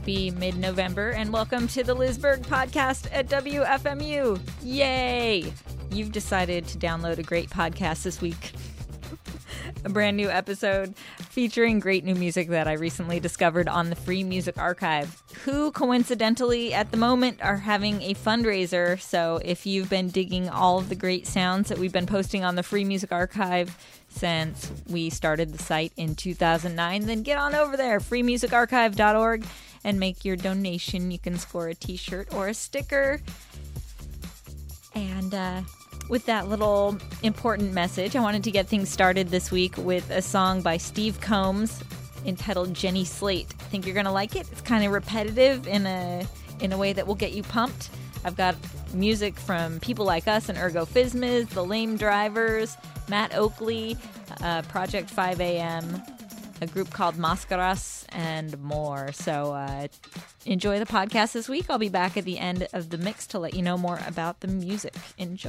Happy mid-November, and welcome to the Liz Berg podcast at WFMU. Yay! You've decided to download a great podcast this week. A brand new episode featuring great new music that I recently discovered on the Free Music Archive, who coincidentally at the moment are having a fundraiser. So if you've been digging all of the great sounds that we've been posting on the Free Music Archive since we started the site in 2009, then get on over there, freemusicarchive.org, and make your donation. You can score a t-shirt or a sticker. And with that little important message, I wanted to get things started this week with a song by Steve Combs entitled Jenny Slate. I think you're going to like it. It's kind of repetitive in a way that will get you pumped. I've got music from People Like Us and Ergo Phizmiz, The Lame Drivers, Matt Oakley, Project 5 AM, a group called Mascaras, and more. So enjoy the podcast this week. I'll be back at the end of the mix to let you know more about the music. Enjoy!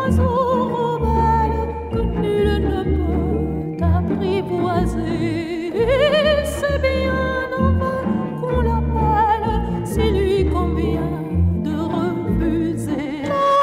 oiseau robale que nul ne peut apprivoiser. C'est bien en vain qu'on l'appelle, c'est lui qu'on vient de refuser.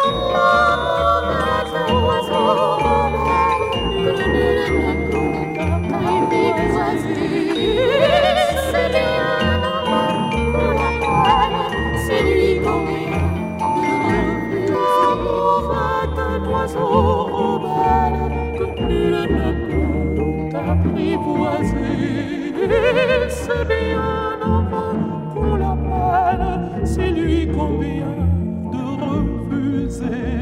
Oiseau robale que nul ne peut apprivoiser. C'est bien en vain qu'on l'appelle, c'est lui qu'on vient de refuser. Un oiseau robale que nul ne peut apprivoiser. C'est bien en vain qu'on l'appelle, c'est lui qu'on vient de refuser.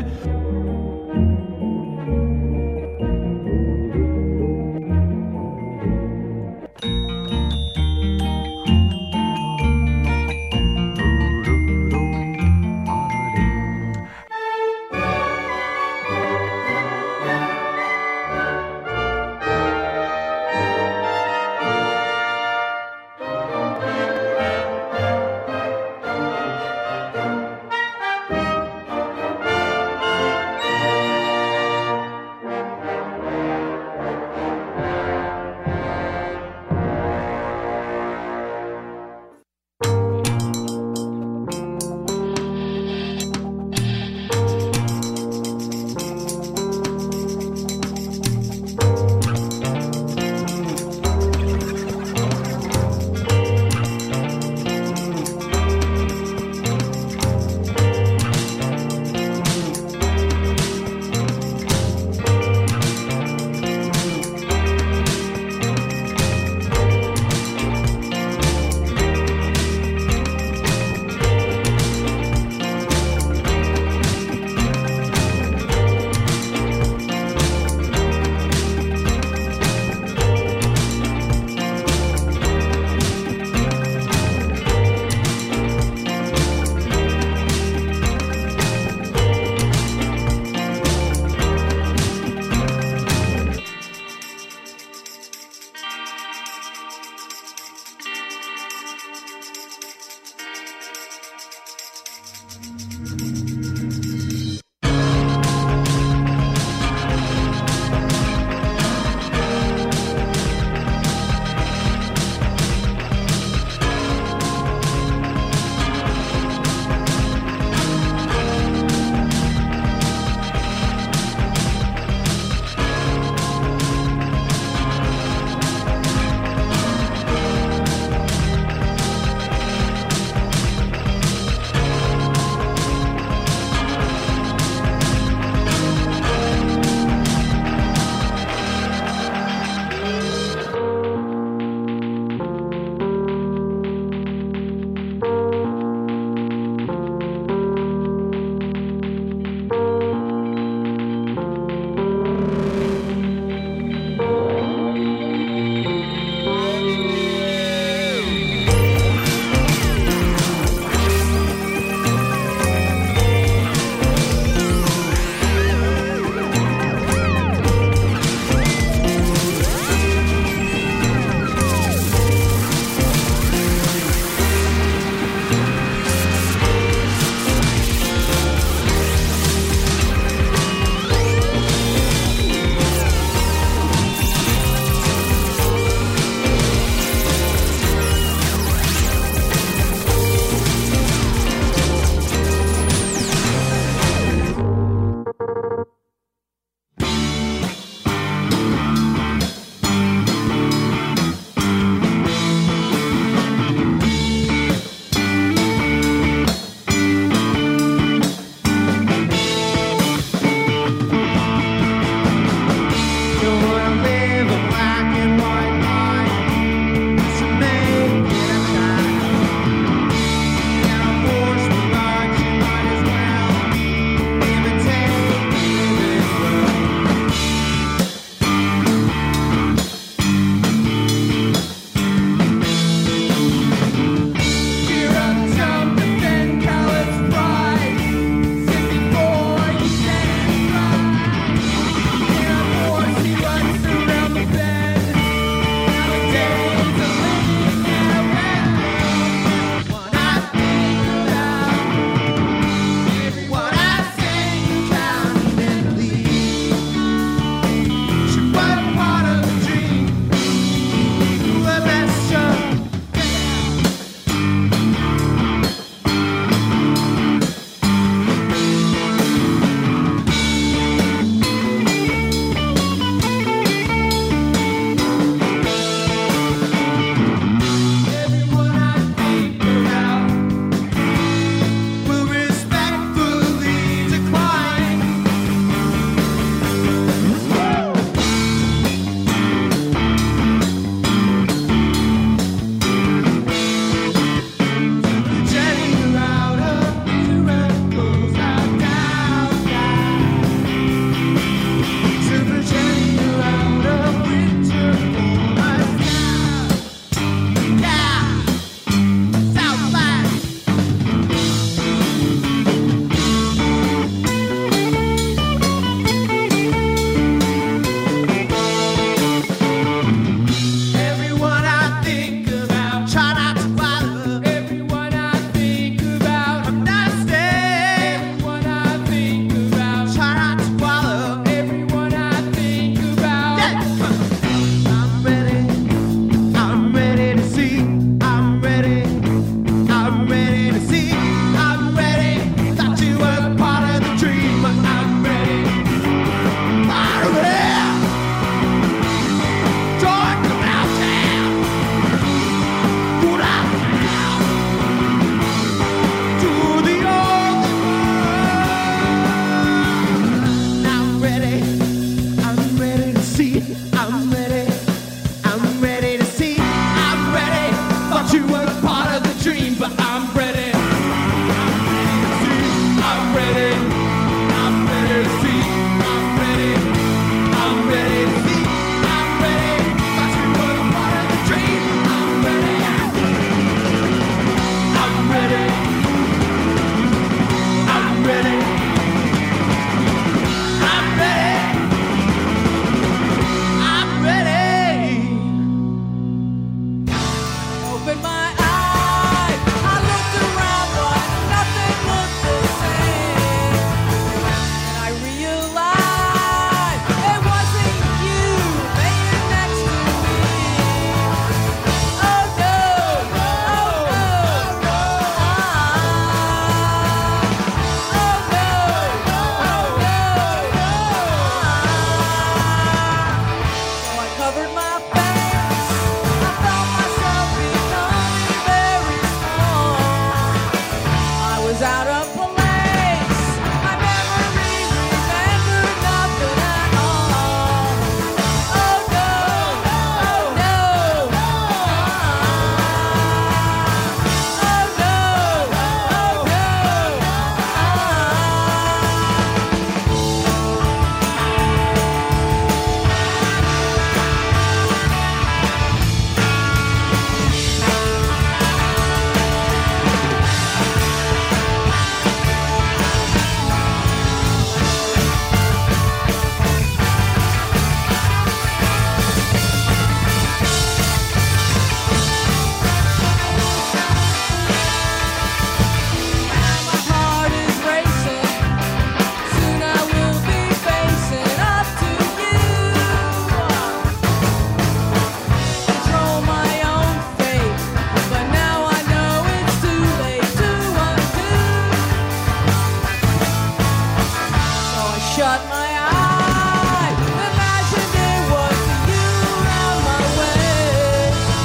shut my eyes, imagine there was you around my way.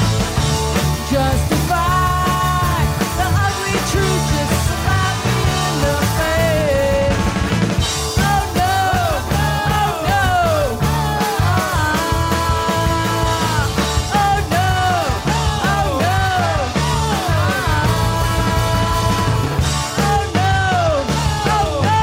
Justify the ugly truth, just slap me in the face. Oh no, oh no, oh no, oh no, oh no, oh no.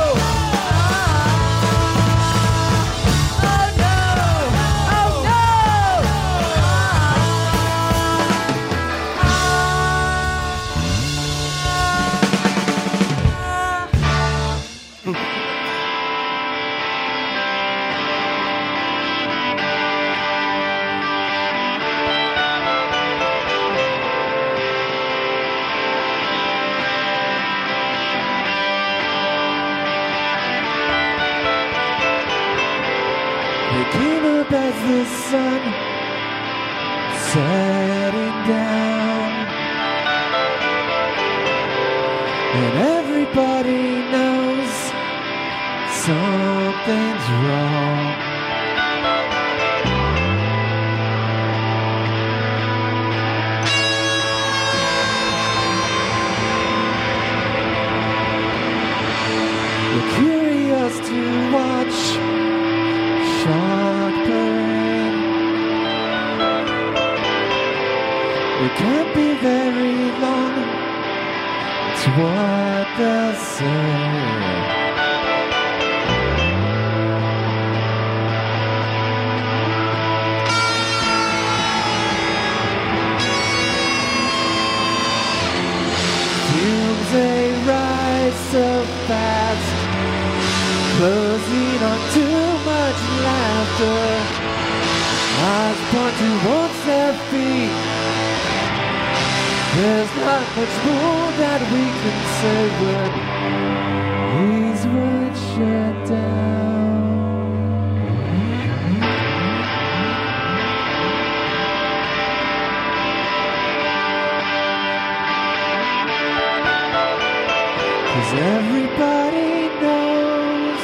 They came up as the sun setting down, and everybody knows something's wrong. We're curious to watch Shark Parade. It can't be very long, it's what they'll say. Fumes they rise so fast, closing on too much laughter. Eyes point towards their feet. There's not much more that we can say when these words shut down. Cause everybody knows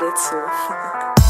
лицу.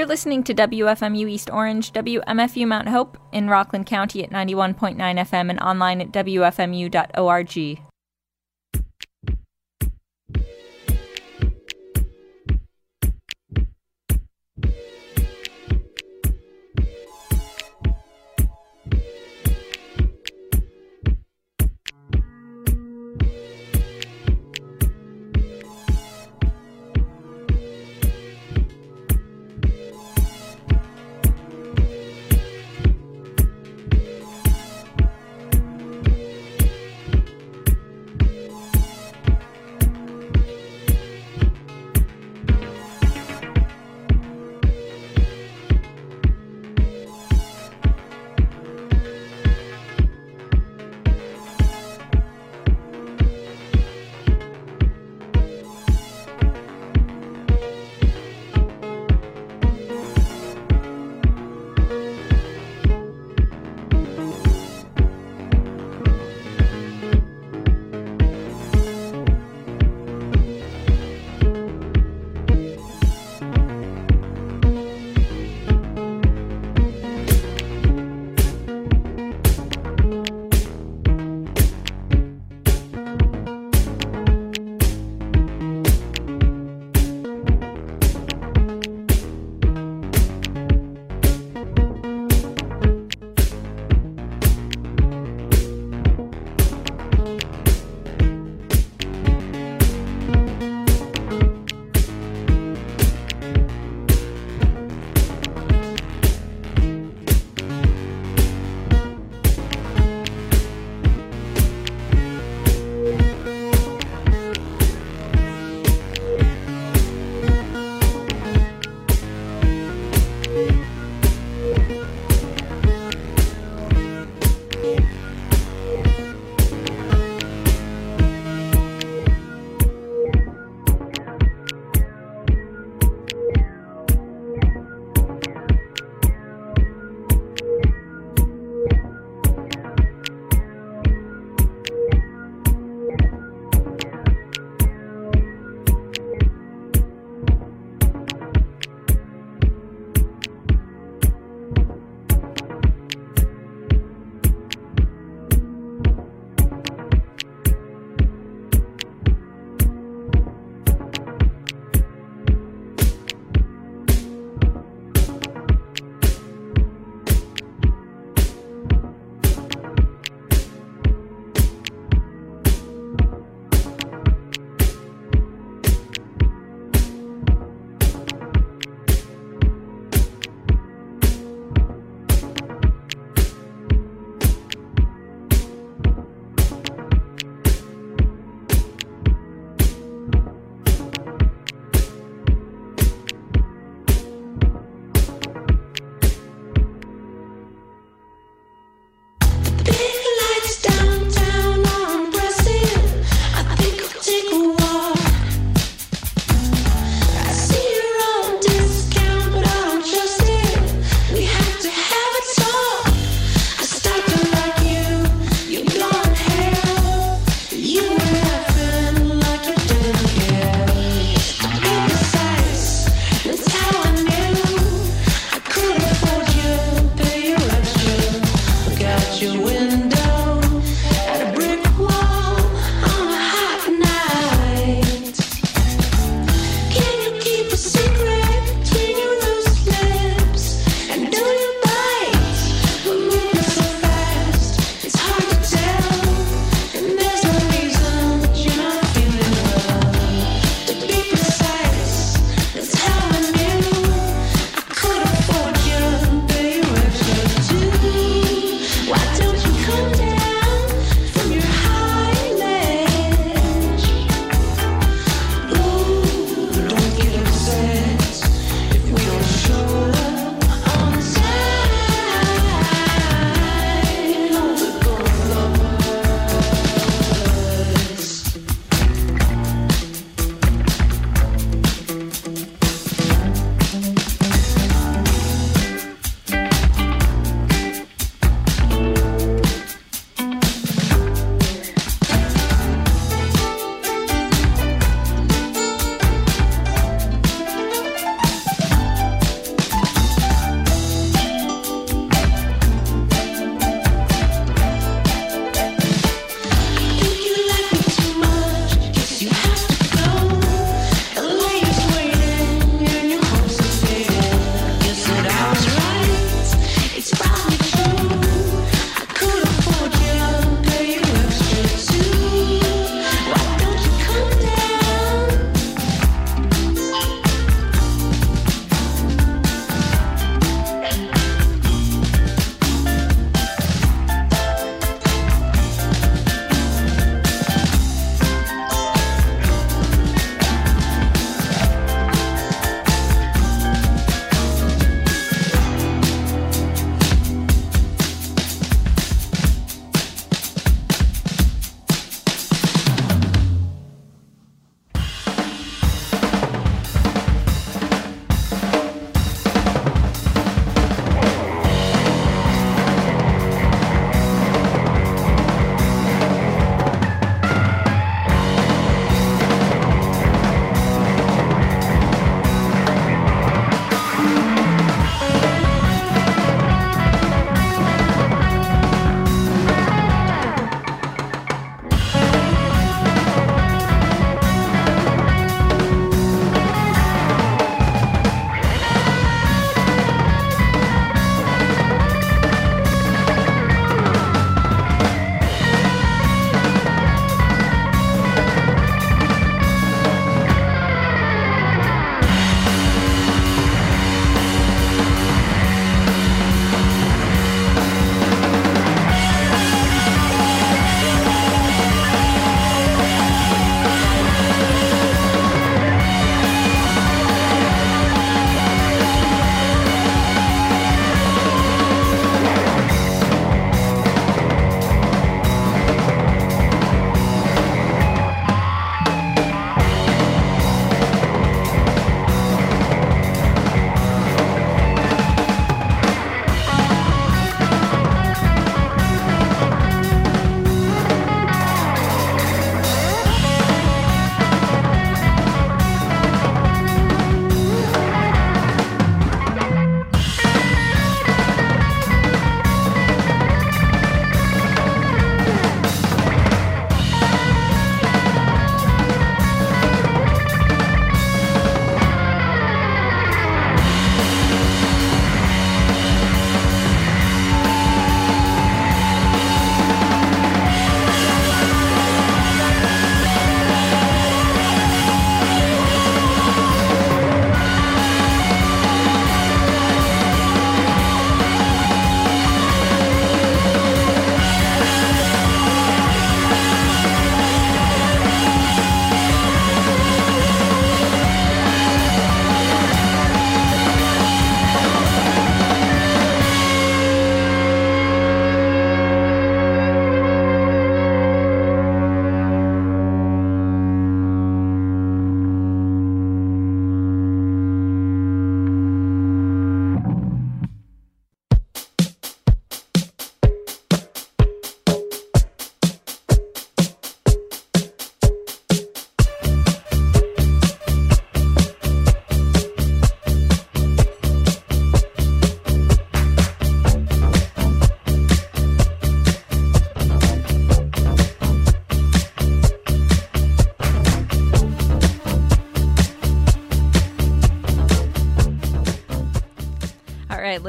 listening to WFMU East Orange, WMFU Mount Hope in Rockland County at 91.9 FM and online at WFMU.org.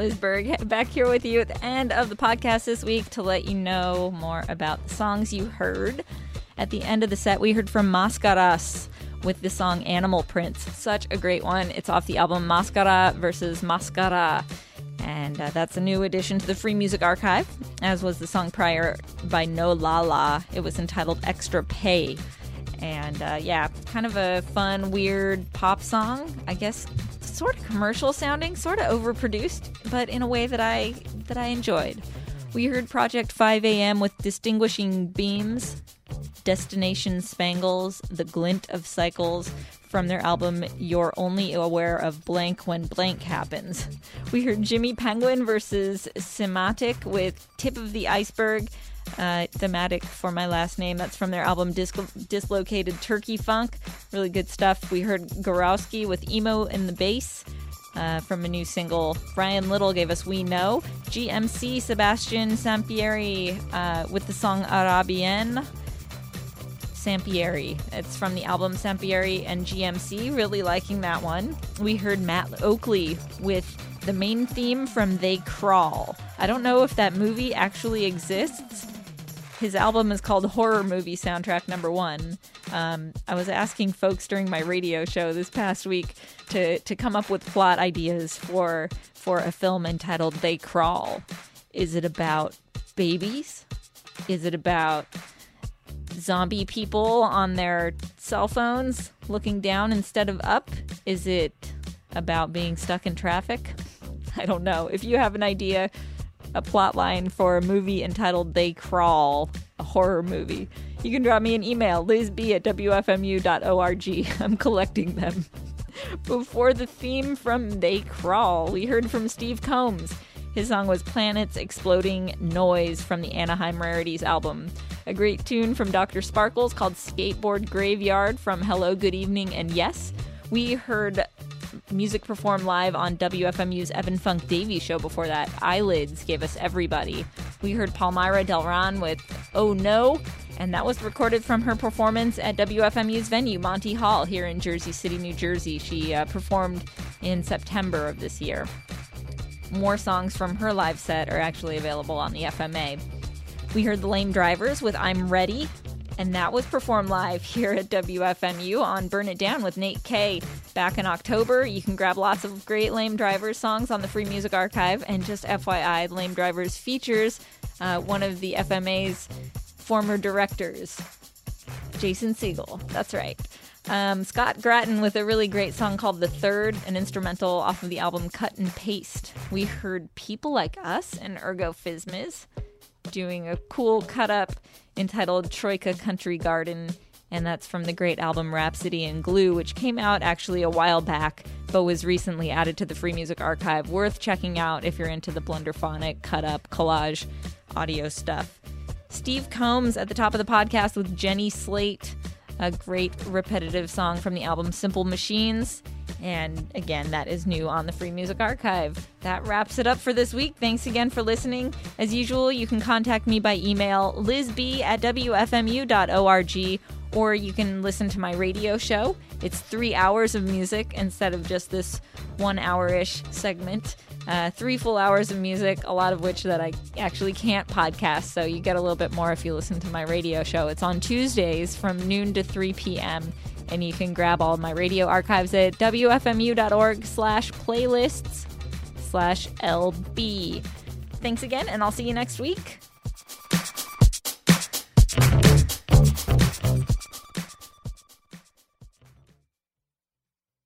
Liz Berg, back here with you at the end of the podcast this week to let you know more about the songs you heard. At the end of the set, we heard from Mascaras with the song Animal Prince. Such a great one. It's off the album Mascara versus Mascara. And that's a new addition to the Free Music Archive, as was the song prior by No Lala. It was entitled Extra Pay. And yeah, kind of a fun, weird pop song. I guess sort of commercial sounding, sort of overproduced, but in a way that I enjoyed. We heard Project 5 AM with Distinguishing Beams, Destination Spangles, The Glint of Cycles, from their album You're Only Aware of Blank When Blank Happens. We heard Jimmy Penguin versus Simatic with Tip of the Iceberg, thematic for my last name. That's from their album Dislocated Turkey Funk. Really good stuff. We heard Gorowski with Emo in the Bass from a new single. Brian Little gave us We Know. GMC Sebastian Sampieri with the song Arabienne. Sampieri. It's from the album Sampieri and GMC. Really liking that one. We heard Matt Oakley with the main theme from They Crawl. I don't know if that movie actually exists. His album is called Horror Movie Soundtrack Number 1. I was asking folks during my radio show this past week to come up with plot ideas for a film entitled They Crawl. Is it about babies? Is it about zombie people on their cell phones looking down instead of up? Is it about being stuck in traffic? I don't know. If you have an idea, a plot line for a movie entitled They Crawl, a horror movie, you can drop me an email, lizb@wfmu.org. I'm collecting them. Before the theme from They Crawl, we heard from Steve Combs. His song was Planets Exploding Noise from the Anaheim Rarities album. A great tune from Dr. Sparkles called Skateboard Graveyard from Hello, Good Evening, and Yes. We heard music performed live on WFMU's Evan Funk Davies show before that. Eyelids gave us Everybody. We heard Palmyra Delran with Oh No, and that was recorded from her performance at WFMU's venue, Monty Hall, here in Jersey City, New Jersey. She performed in September of this year. More songs from her live set are actually available on the FMA. We heard The Lame Drivers with I'm Ready, and that was performed live here at WFMU on Burn It Down with Nate K back in October. You can grab lots of great Lame Drivers songs on the Free Music Archive, and just FYI, Lame Drivers features one of the FMA's former directors, Jason Segel. That's right. Scott Grattan with a really great song called The Third, an instrumental off of the album Cut and Paste. We heard People Like Us and Ergo Phizmiz doing a cool cut-up entitled Troika Country Garden, and that's from the great album Rhapsody in Glue, which came out actually a while back, but was recently added to the Free Music Archive. Worth checking out if you're into the Blunderphonic cut-up collage audio stuff. Steve Combs at the top of the podcast with Jenny Slate, a great repetitive song from the album Simple Machines. And again, that is new on the Free Music Archive. That wraps it up for this week. Thanks again for listening. As usual, you can contact me by email, lizb@wfmu.org, or you can listen to my radio show. It's 3 hours of music instead of just this 1 hour-ish segment. 3 full hours of music, a lot of which that I actually can't podcast, so you get a little bit more if you listen to my radio show. It's on Tuesdays from noon to 3 p.m., and you can grab all of my radio archives at wfmu.org/playlists/LB. Thanks again, and I'll see you next week.